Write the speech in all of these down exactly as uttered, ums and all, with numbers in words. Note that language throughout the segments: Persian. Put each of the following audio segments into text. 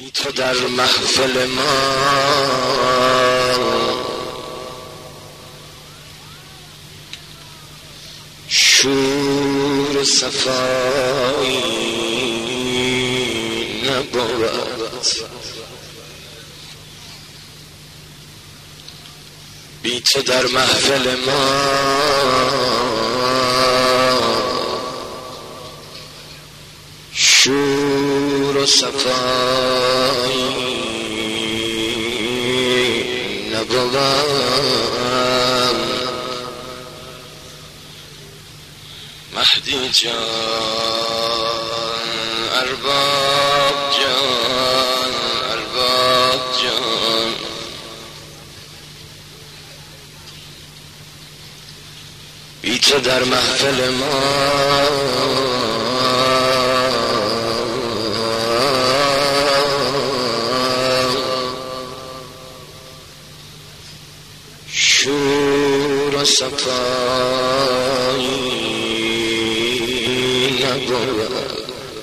بی تو در محفل ما شور صفایی نبود، بی تو در محفل ما شور و صفایی نبود. مهدی جان، ارباب جان، ارباب جان، بی تو در محفل ما شور و صفایی نبود،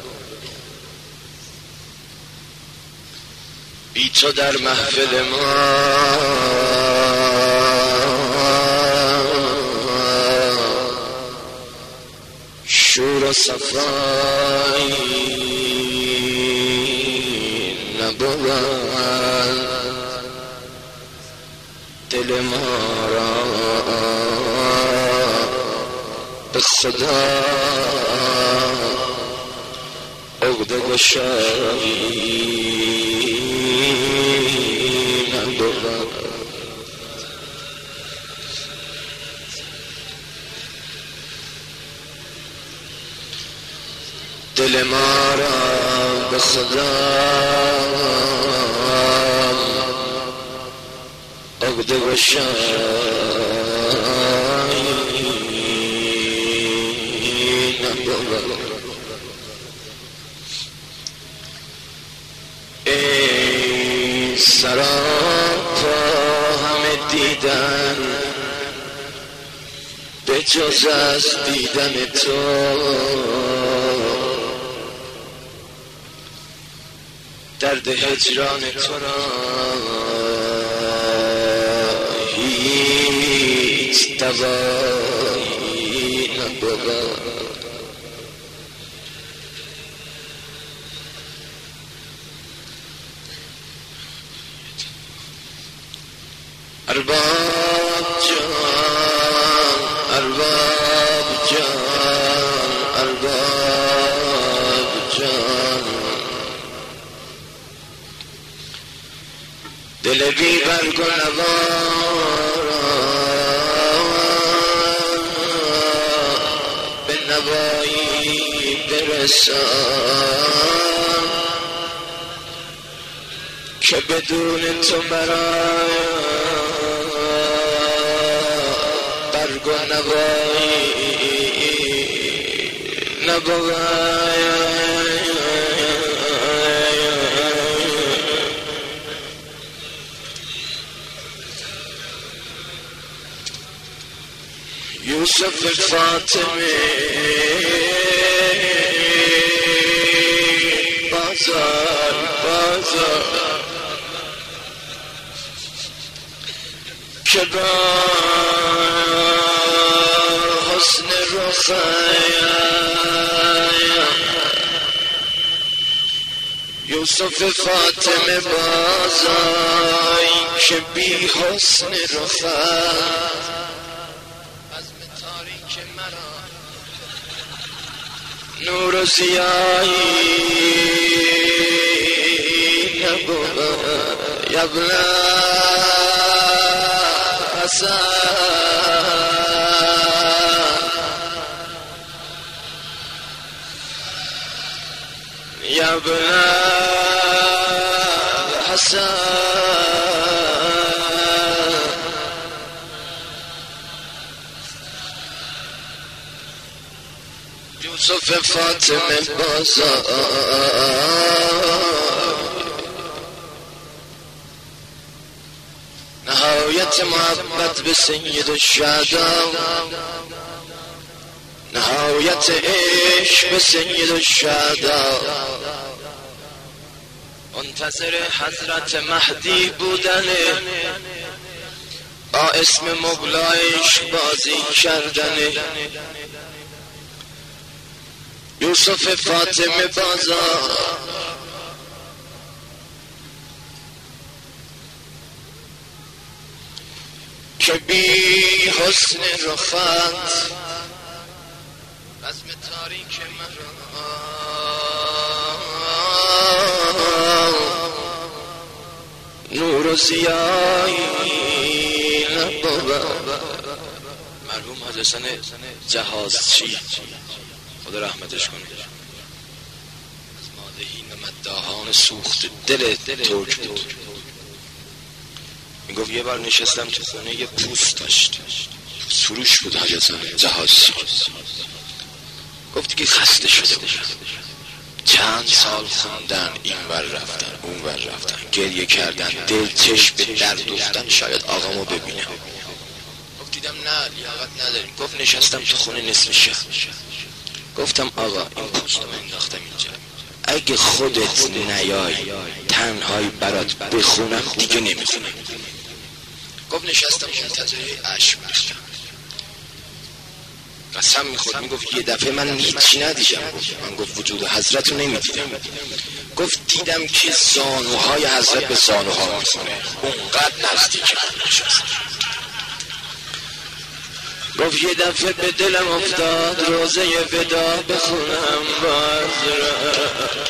بی تو در محفل ما شور و صفایی نبود. دل ما را به خدا عقده گشایی نبود. دل ما را به خدا عقده گشایی نبود. ای سراپا همه دیدن به جز از دیدن تو، درد هجران تو را هیچ دوایی نبود. ارباب جان، ارباب جان، ارباب جان، دل بی برگ و نوا به نوایی برسان که بدون تو برای برگ و نوایی نبود. یوسف فاطمه بازار بازار که با حسن رخایا، یوسف فاطمه بازای که بی حسن رخایا نور و زیایی نبود. یبن حسن یبن حسن یوسف فاطمه بازار نهایت محبت به سید الشهدا، نهایت عشق به سید الشهدا منتظر حضرت مهدی بودنه، با اسم مولایش بازی کردنه. یوسف فاطمه بازار که بی حسن رخت رزم تاریک مرا نور و زیایی نبود. مرحوم حاج حسن جهازچی خدا رحمتش کنه، از مادهین و مداحان سوخت دل ترک بود. میگفت یه بار نشستم تو خونه، یه پوست داشت، سروش بود حاج حسن جهازچی. گفت که خسته شده بود، چند سال خوندن، این ور رفتن اون ور رفتن، گریه کردن، دل چشم به درد افتادن، شاید آقامو ببینم. گفت دیدم نه لیاقت نداریم. گفت نشستم تو خونه نصف شب، گفتم آقا این پوست من انداختم اینجا، اگه خودت نیای تنهایی برات بخونم دیگه نمیخونم. گفت نشستم منتظر اشک بردم، قسم میخورد. میگفت یه دفعه من هیچی ندیدم. گفت من گفت وجود حضرت رو نمیدیدم. گفت دیدم که زانوهای حضرت به زانوها میخونه، اونقدر نزدیک من نشست. گفت یه دفعه به دلم افتاد روزه ودا بخونم با حضرت.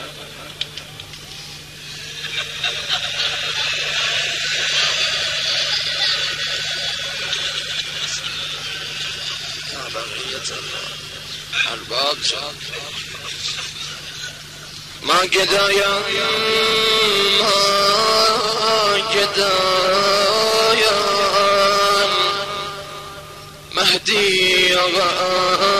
ارباب شد ما گدایم ما گدایم مهدی آقا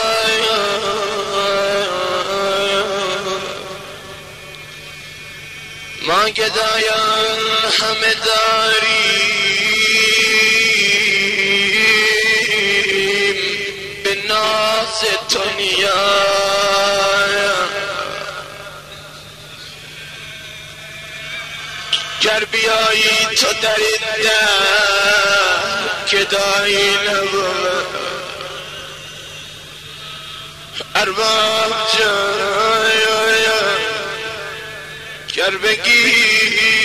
ما گدایم همه داری دنیا گر بیایی تو در این در که دایی نبود. ارباب جان گر بگیری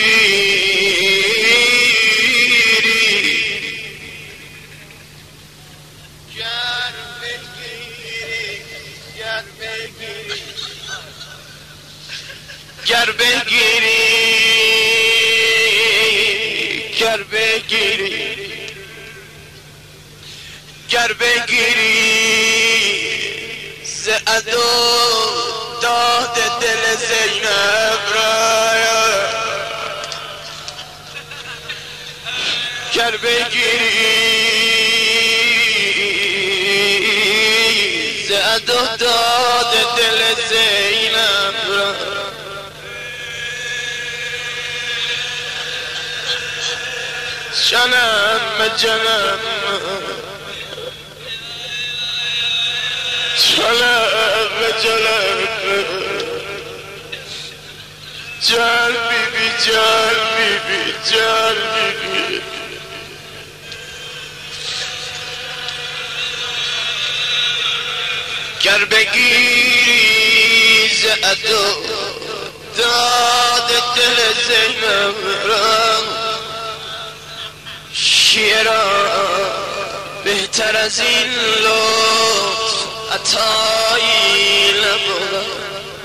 گر بگیری گر بگیری گر بگیری ز عدو داد دل زینب را گر بگیری ز عدو داد دل زینب را جنم جنم جنم جنم جان بی بی جان بی بی جان بی بی گر بگیری ز عدو داد دل زینب را شیرا بهتر از این لطف عطایی نبود.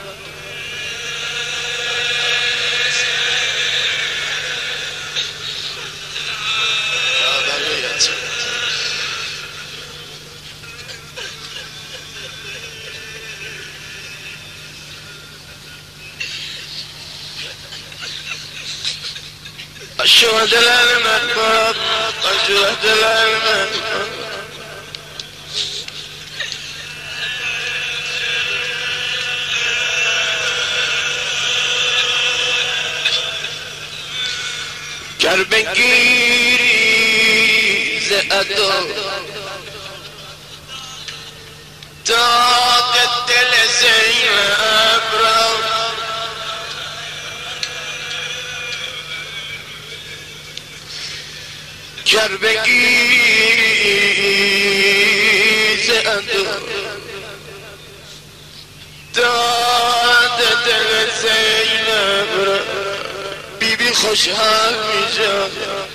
أشهد المكبر أشهد المكبر گر بگیری ز عدو داد دل زینب را گر بگیز اندو داد دل زینب را بی بی خوشحال میشم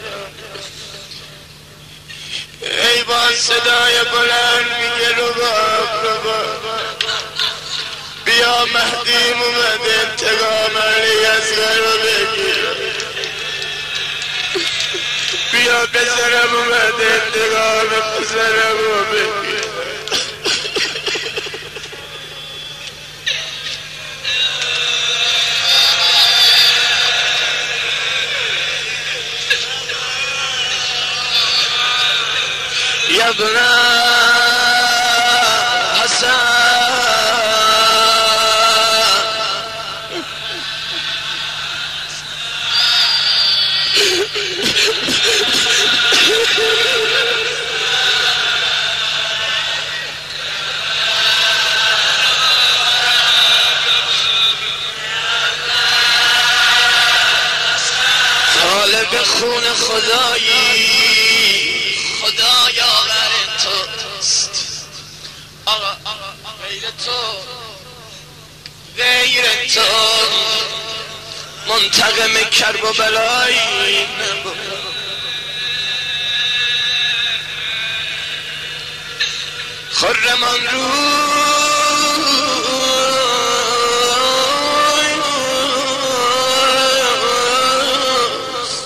ای با صدای بلند میگه رباب رباب بیا مهدیم اومد انتقام علی اصغر رو بگیر بیا پسرم اومد انتقام پسرم رو بگیر یا ابن حسن طالب خون خدایی خدایا بر توست آقا غیر تو غیر تو منتقم کرب و بلایی خرمان روز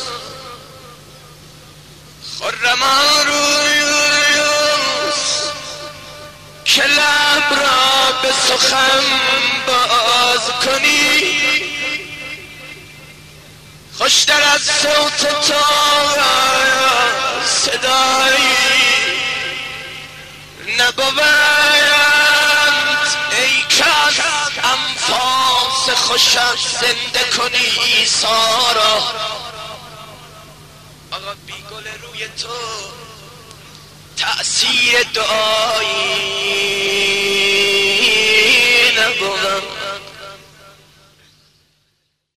خرمان روز که لب را به سخن باز کنی خوشتر از صوت تو صدایی نبوند ای کس انفاس خوشت زنده کنی ایسا را آقا بی گل روی تو تأثیر دعایی